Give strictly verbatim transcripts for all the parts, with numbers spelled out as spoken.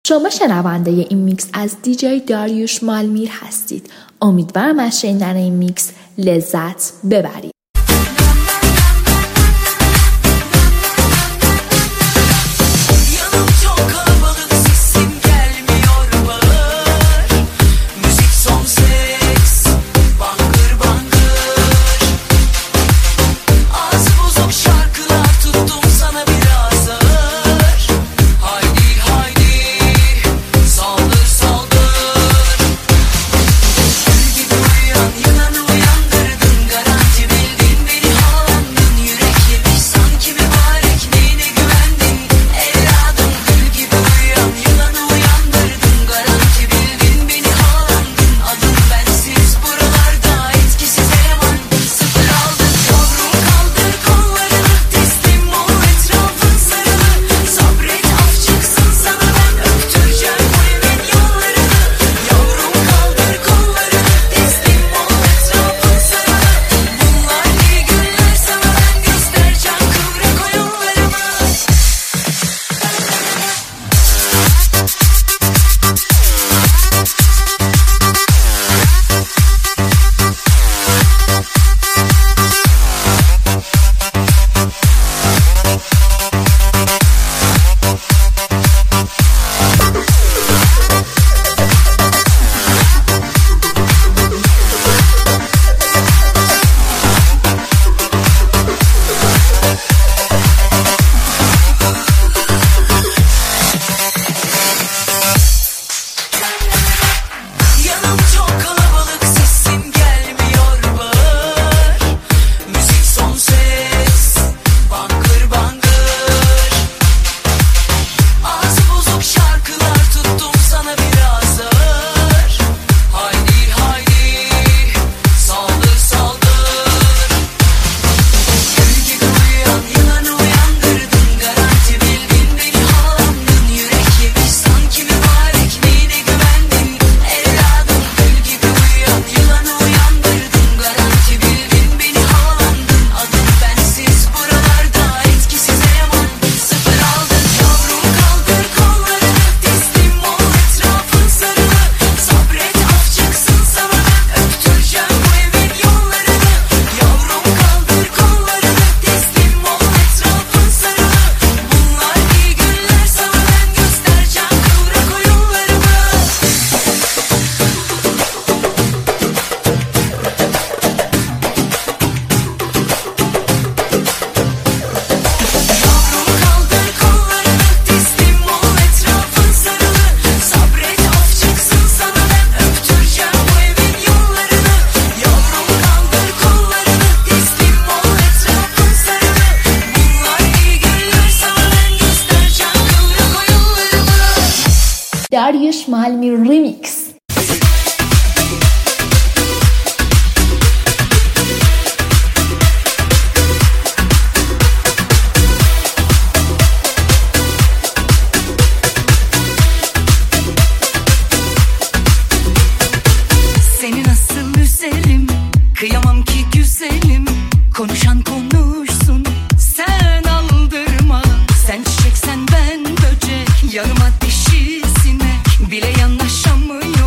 شما شنونده این میکس از دیجی داریوش مالمیر هستید. امیدوارم از شنیدن این میکس لذت ببرید. Dariush Malmir Remix. Seni nasıl üzerim, kıyamam ki güzelim. Konuşan konuşsun, sen aldırma. Sen çiçek sen ben böcek, yanıma dişi sinek bile yanaşamıyor.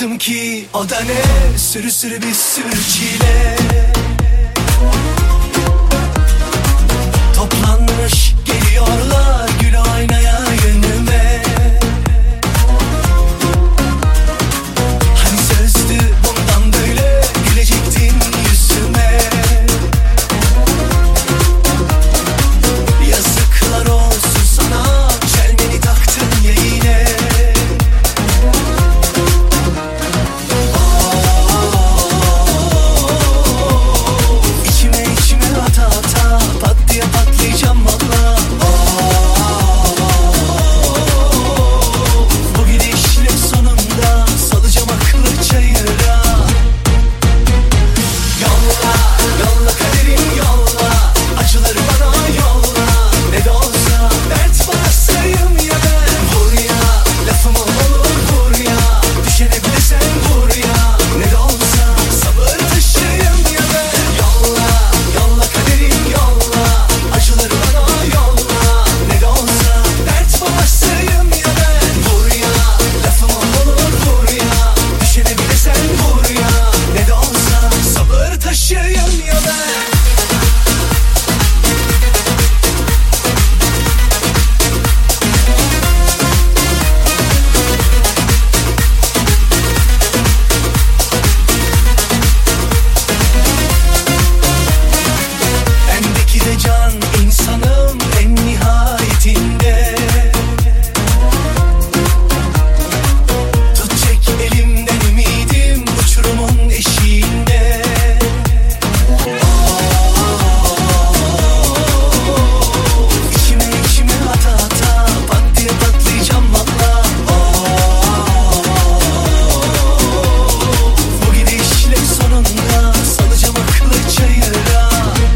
baktım ki o da ne, sürü sürü bir sürü çile. Toplanmış geliyorlar gül aynaya yönüme. Hani sözdü bundan böyle gülecektin yüzüme. Yazıklar olsun sana, çelmeni taktın ya yine. İçime içime ata ata pat diye patlayacağım valla. Bu gidişle sonunda salacağım aklı çayıra. Yolla, yolla kaderim yolla, acıları bana yolla. Ne de olsa dert basayım ya ben. Vur ya, lafımı olur vur ya, düşene bile sen vur ya. Ne de olsa sabır taşıyım ya ben. Yolla, yolla kaderim yolla, acıları bana yolla. Ne de olsa dert basayım ya ben. Vur ya, lafımı olur vur ya, düşene bile sen vur ya. Ne de olsa sabır taşıyım ya ben. Bendeki de can insanım en nihayetinde. Tut çek elimden ümidim uçurumun eşiğinde. İçime içime ata ata pat diye patlayacağım valla. Bu gidişle sonunda salacağım aklı çayıra.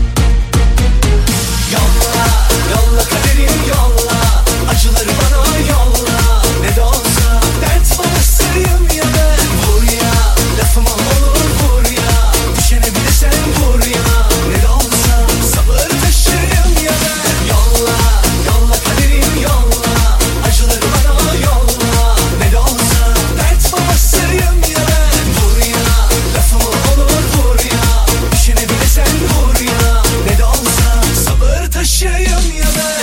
Yolla, yolla kaderim yolla, acıları bana yolla. Ne de olsa dert basayım ya ben. Vur ya, lafıma olur vur ya, düşene bile sen vur ya. Ne de olsa sabır taşıyım ya ben. Yolla, yolla kaderim yolla, acıları bana yolla. Ne de olsa dert basayım ya ben. Vur ya, lafıma olur vur ya, düşene bile sen vur ya. Ne de olsa sabır taşıyım ya ben.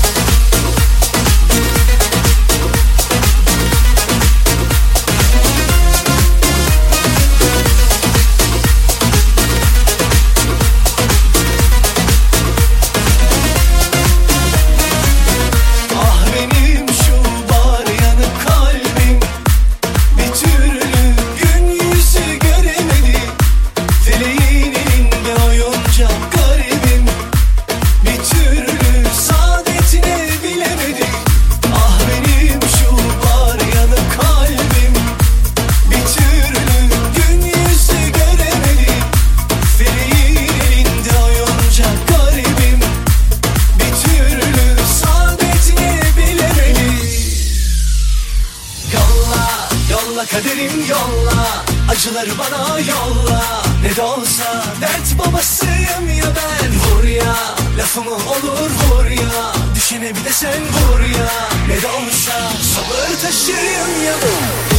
Ah benim şu bar yanık kalbim, bir türlü gün yüzü göremedi. Feleğin elinde oyuncak garibim, bir türlü saadetine bilemedi. Ah benim şu bar yanık kalbim, bir türlü gün yüzü göremedi. Feleğin elinde oyuncak garibim, bir türlü saadetine bilemedi. Yolla, yolla kaderim yolla, acıları bana yolla. Ne de olsa dert babasıyım ya ben. Vur ya, lafımı olur vur ya, düşene bir de sen vur ya. Ne de olsa sabır taşıyım ya ben.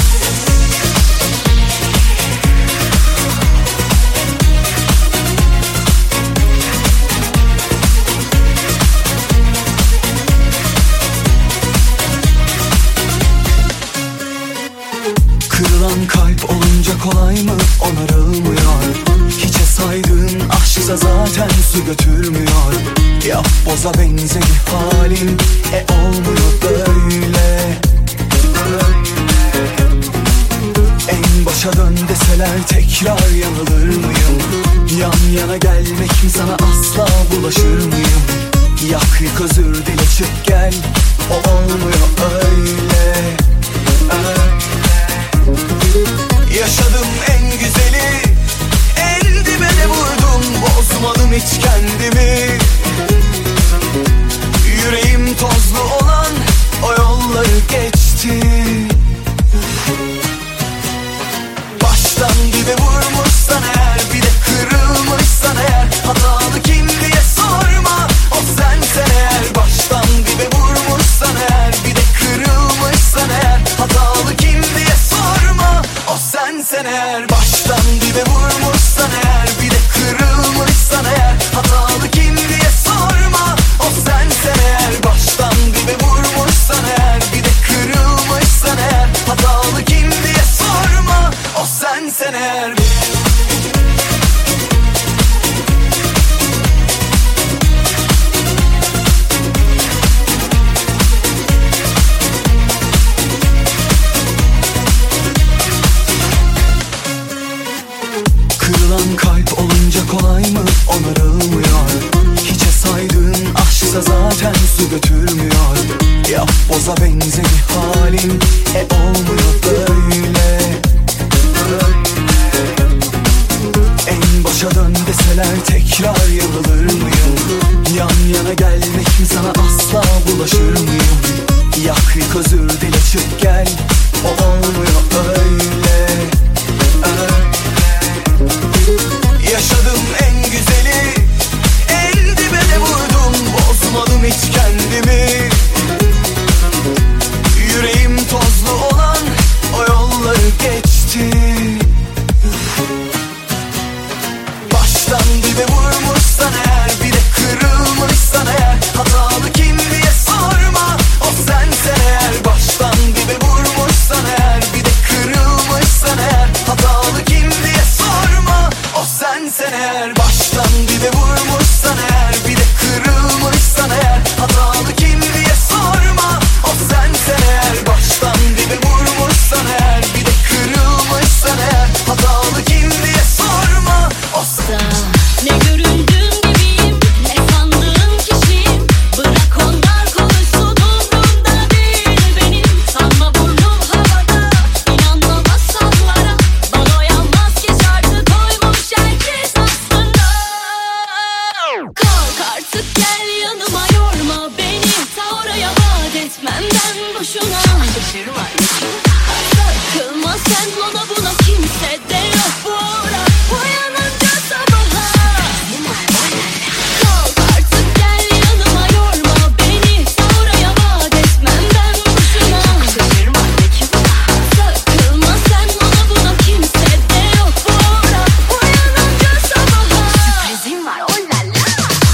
Kırılan kalp olunca kolay mı onarılmıyor? Hiçe saydığın aşksa zaten su götürmüyor. Yap boza benzeri halim, e olmuyor böyle. En başa dön deseler tekrar yanılır mıyım? Yan yana gelmek mi sana asla bulaşır mıyım? Yak yık özür dile çık gel, o olmuyor öyle, öyle. Yaşadım en güzeli, en dibine vurdum, bozmadım hiç kendimi. Yüreğim tozlu olan o yolları geçti. Baştan dibe vurmuşsan eğer, bir de kırılmışsan eğer, hatalı kim diye sorma, o sensen eğer. Baştan dibe vurmuşsan eğer, bir de kırılmışsan eğer, hatalı kim diye sorma, götürmüyor. Yapboza benzeri halim e olmuyor böyle. En başa dön deseler tekrar yığılır mıyım? Yan yana gelmek mi sana asla bulaşır mıyım? Yak yık özür dile çık gel, o olmuyor öyle, öyle. Yaşadım en güzeli, en dibe de vurdum, bozmadım hiç kendimi. Yüreğim tozlu olan o yolları geçti. Baştan dibe vurmuşsan eğer, bir de kırılmışsan eğer, hatalı kim diye sorma, o sensen eğer. Baştan dibe vurmuşsan eğer, bir de kırılmışsan eğer, hatalı kim diye sorma, o sensen eğer. Baştan dibe vurmuşsan eğer, bir de kırılmışsan eğer, hatalı kim diye sorma, o sensen eğer. Baştan dibe vurmuşsan eğer, bir de kırılmışsan eğer, hatalı kim diye sorma, o sensen. Ne göründüğüm gibiyim, ne sandığım kişiyim. Bırak onlar konuşsun, umrumda değil benim. Sanma burnum havada, inanma masallara. Bana uyanmaz ki şarkı koymuş herkes aslında. Kalk artık gel yanıma, yorma beni. Ta oraya vaat etmem ben boşuna. Takılma sen ona buna, kimse de yok bu ara. Uyanınca sabaha. Kalk artık gel yanıma, yorma beni. Ta oraya vaat etmem ben boşuna. Takılma sen ona buna, kimse de yok bu ara. Uyanınca sabaha. Sürprizim var, oh la la.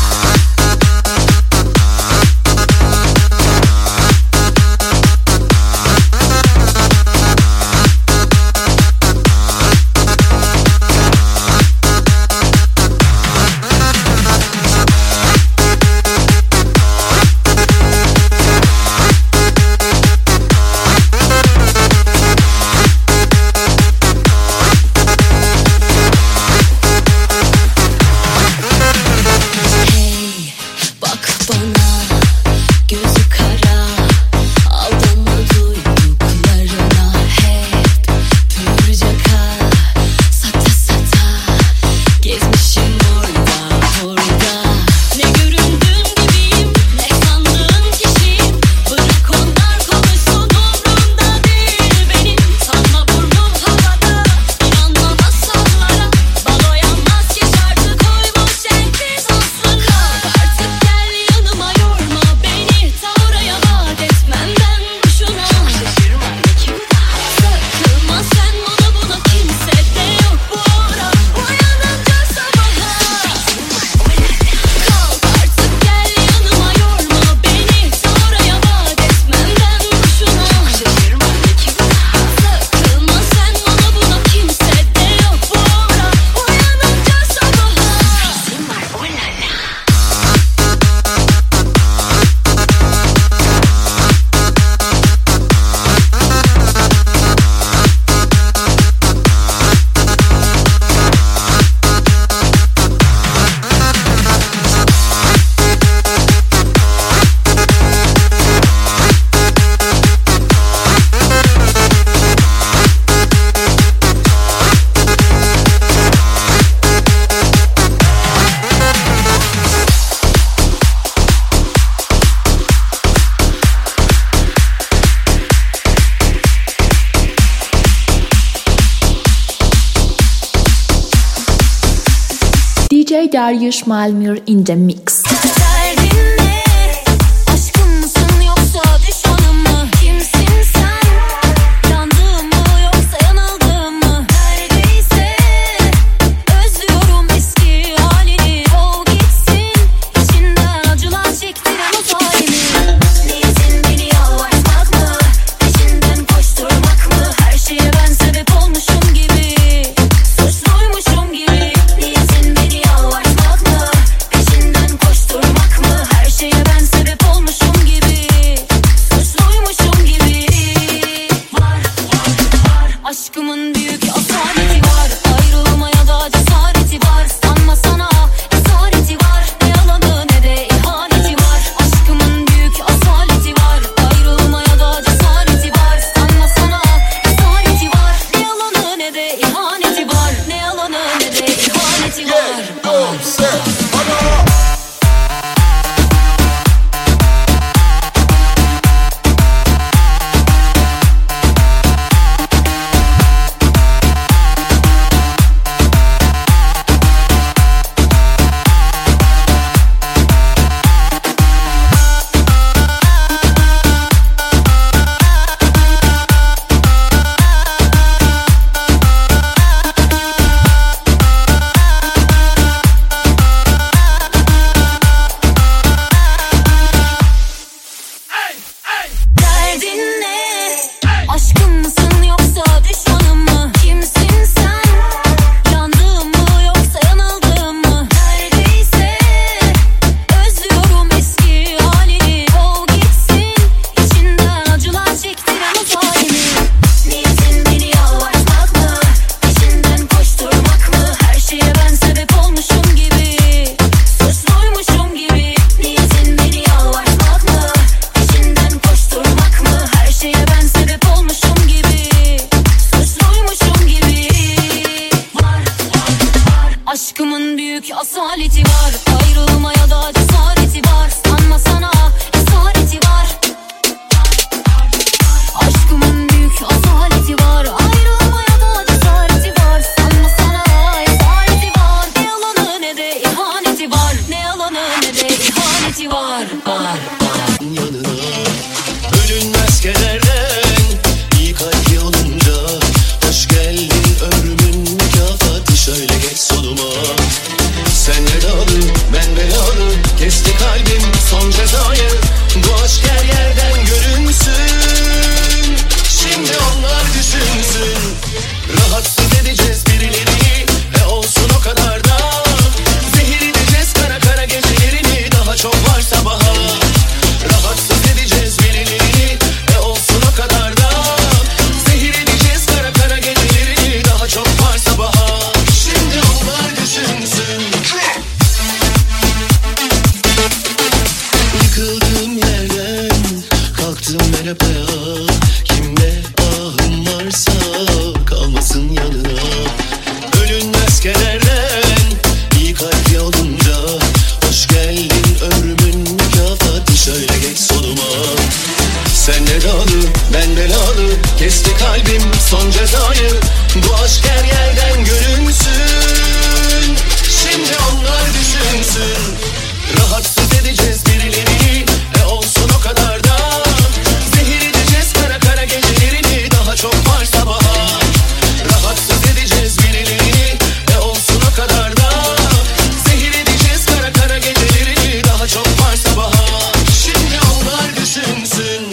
Hey, bak bana, gözü kara, aldırma duyduklarına. Hep pürcaka, sata sata, gezmişim orada burada. Ne göründüğüm gibiyim, ne sandığım kişiyim. Bırak onlar konuşsun, umrumda değil benim. Sanma burnum havada, inanma masallara. Bana uyanmaz ki şarkı koymuş herkes aslında. Kalk artık gel yanıma, yorma beni. Ta oraya vaat etmem ben boşuna. Takılma sen ona buna, kimse de yok bu ara. Uyanınca sabaha. Kalk artık gel yanıma, yorma beni. Ta oraya vaat etmem ben boşuna. Takılma sen ona buna, kimse de yok bu ara. Uyanınca sabaha. D J Darius Malmur in the mix. Derdin ne? Aşkım mısın yoksa düşmanım mı? Kimsin sen? Yandığım mı yoksa yanıldığım mı? Neredeyse özlüyorum eski halini. Ol gitsin, içinden acılar çektiren o zalimi. Niyetin beni yalvartmak mı? Peşinden koşturmak mı? Her şeye ben sebep olmuşum gibi, suçluymuşum gibi. Niyetin beni yalvartmak mı? Peşinden koşturmak arabaya. Kimle ahım varsa kalmasın yanına. Ölünmez kederden iyi kalpli olunca. Hoş geldin ömrümün mükafatı, şöyle geç soluma. Sen belalı, ben belalı, kesti kalbim son cezayı. Bu aşk her yerden görünsün, şimdi onlar düşünsün. Rahatsız edeceğiz birileri, e olsun o kadar da. Zehir edeceğiz kara kara gecelerini, daha çok var sabaha. Rahatsız edeceğiz birileri, e olsun o kadar da. Zehir edeceğiz kara kara gecelerini, daha çok var sabaha. Şimdi onlar düşünsün.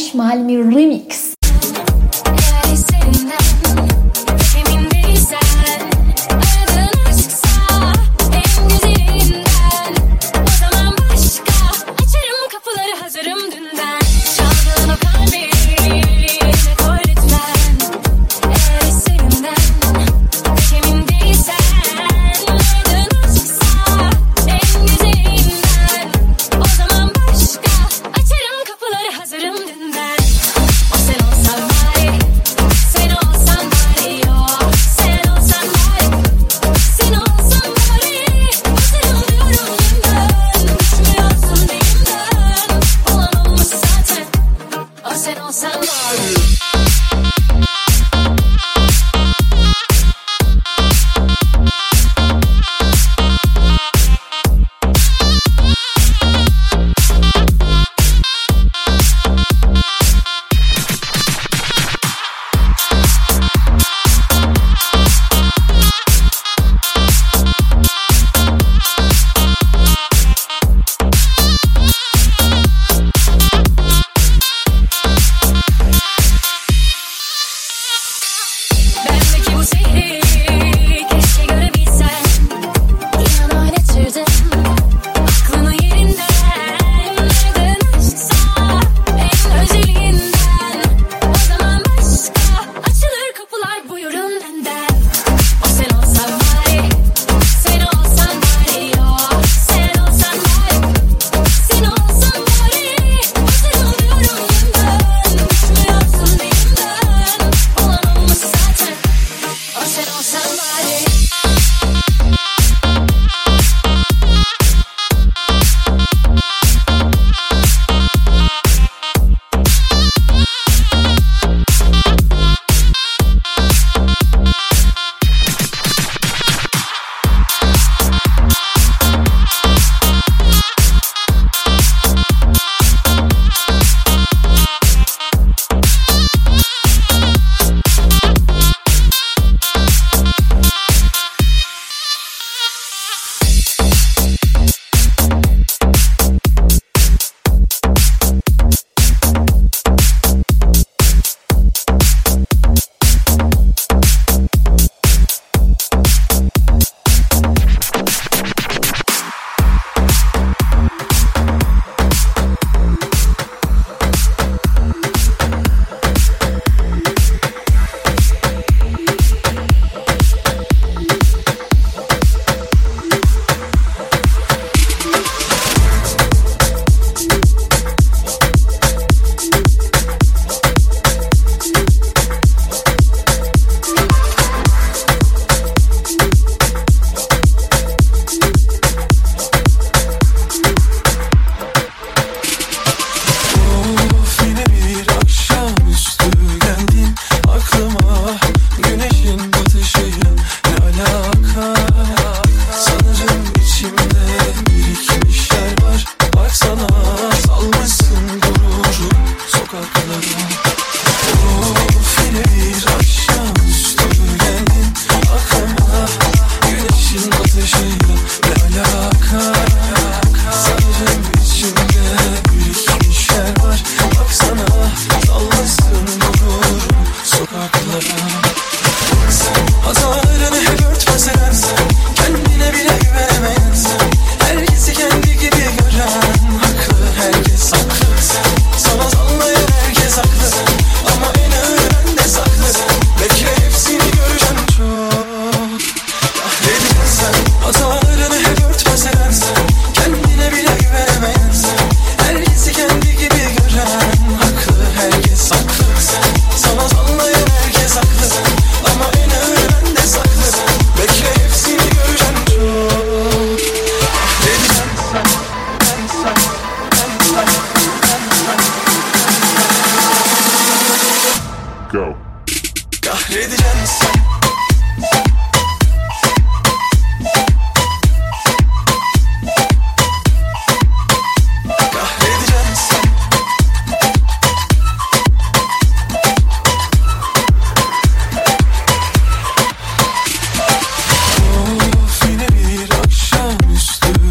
Darius Malmir Remix.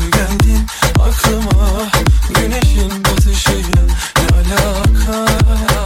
Güneşin batışıyla ne alaka?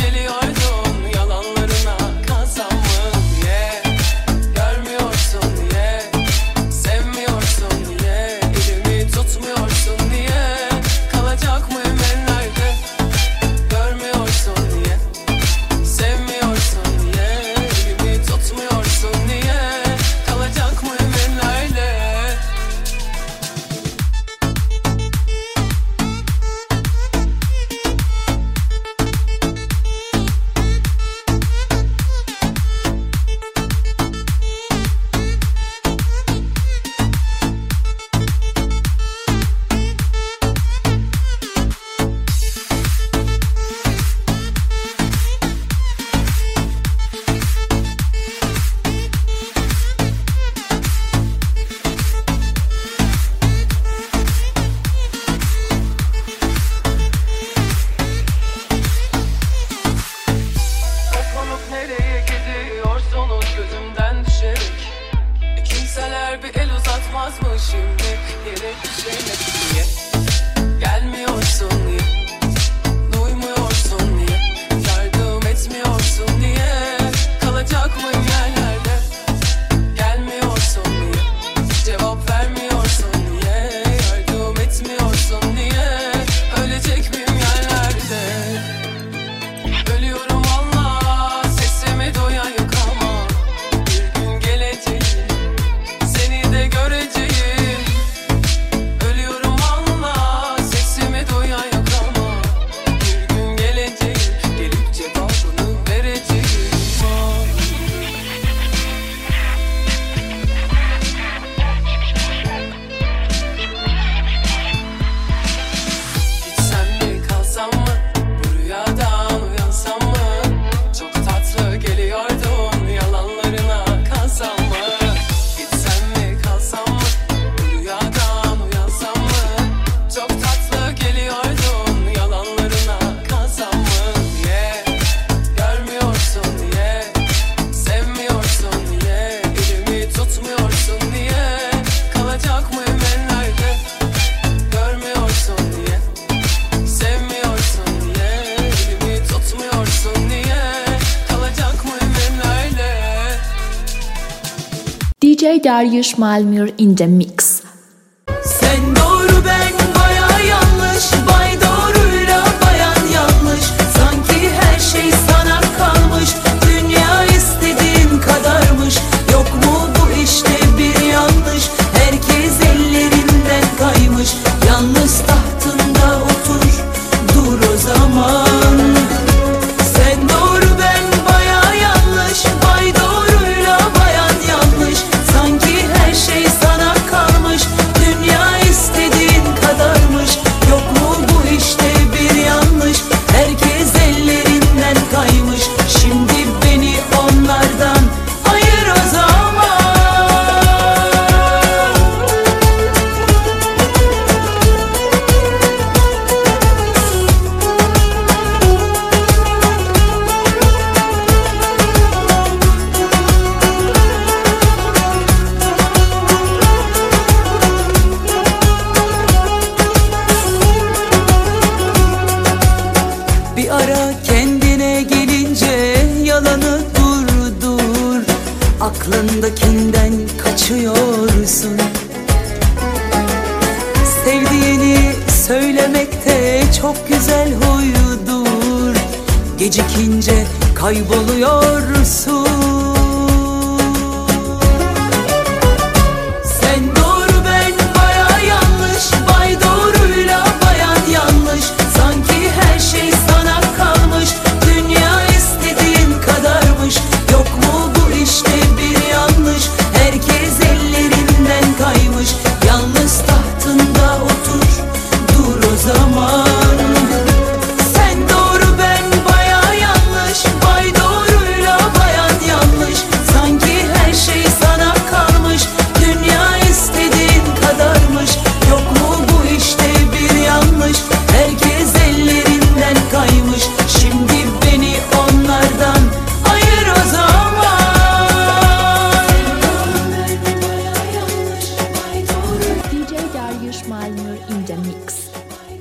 geliyordun yalanlarına kalsam mı diye. Görmüyorsun diye, sevmiyorsun diye, elimi tutmuyorsun diye. Kalacak mıyım ellerde? Görmüyorsun diye, sevmiyorsun diye, elimi tutmuyorsun diye. Kalacak mıyım ellerde? Kapanıp nereye gidiyorsunuz gözümden düşerek? E, kimseler bir el uzatmaz mı şimdi? Yere düşemek diye. Gelmiyorsun diye, duymuyorsun diye, yardım etmiyorsun diye. Kalacak mıyım yerlerde? Gelmiyorsun diye, cevap vermiyorsun diye, yardım etmiyorsun diye. Ölecek miyim yerlerde? Ölüyorum valla, sesimi duyan yok ama bir gün gelecek, seni de göreceğim. Ölüyorum valla, sesimi duyan yok ama bir gün gelecek, gelip cevabını vereceğim. Gitsem mi kalsam mı, bu rüyadan uyansam mı? Çok tatlı geliyordun yalanlarına kalsam mı? Gitsem mi kalsam mı, bu rüyadan uyansam mı? Çok tatlı geliyordun yalanlarına kalsam mı diye. Görmüyorsun diye, sevmiyorsun diye, elimi tutmuyorsun diye. Kalacak mıyım ellerde? Görmüyorsun diye, sevmiyorsun diye, elimi tutmuyorsun diye. Kalacak mıyım ellerde? D J Darius Malmur in the mix. Sen doğru ben baya yanlış, bay doğruyla bayan yanlış. Sanki her şey sana kalmış, dünya istediğin kadarmış. Yok mu bu işte bir yanlış, herkes ellerinden kaymış. Yalnız tahtında otur, dur o zaman. Sen doğru ben baya yanlış, bay doğruyla bayan yanlış. Sanki her şey sana kalmış, dünya istediğin kadarmış. Yok mu bu işte bir yanlış, herkes ellerinden kaymış. Şimdi beni onlardan ayır o zaman. Bir ara kendine gelince yalanı durdur. Aklındakinden kaçıyorsun. Sevdiğini söylemekte çok güzel huyudur. Gecikince kayboluyorsun.